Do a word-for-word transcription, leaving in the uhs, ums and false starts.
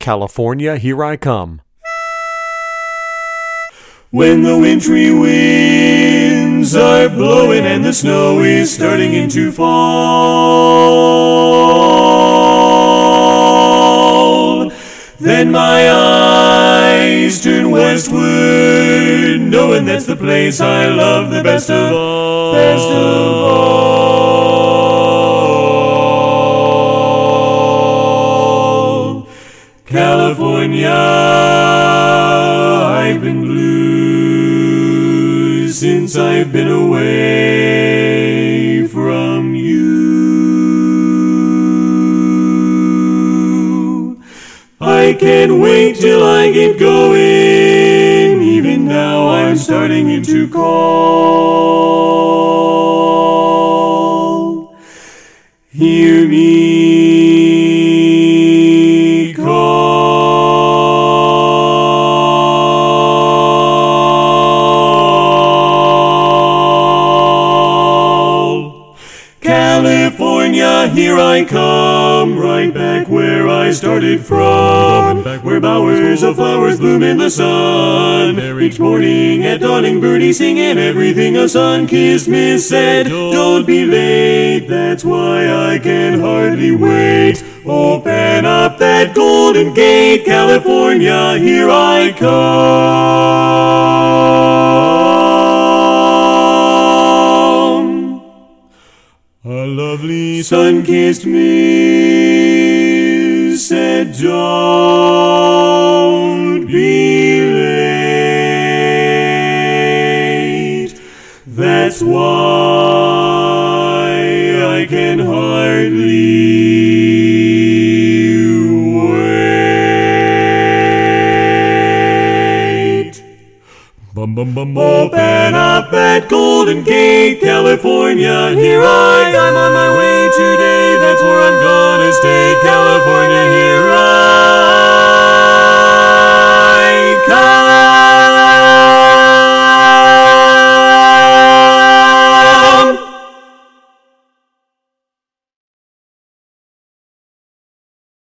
California, here I come. When the wintry winds are blowing and the snow is starting in to fall, then my eyes turn westward, knowing that's the place I love the best of all. Best of all. California, I've been blue since I've been away from you. I can't wait till I get going. Even now I'm starting to call. Hear me call. California, here I come, right back where I started from, where bowers of flowers bloom in the sun. Each morning at dawning, birdies singing everything a sun-kissed miss said. Don't be late, that's why I can hardly wait. Open up that golden gate, California, here I come. A lovely sun-kissed miss said, don't be late. That's why I can hardly wait. Bum, bum, bum, open up that golden gate, California, here I am on my way today. That's where I'm gonna stay, California, here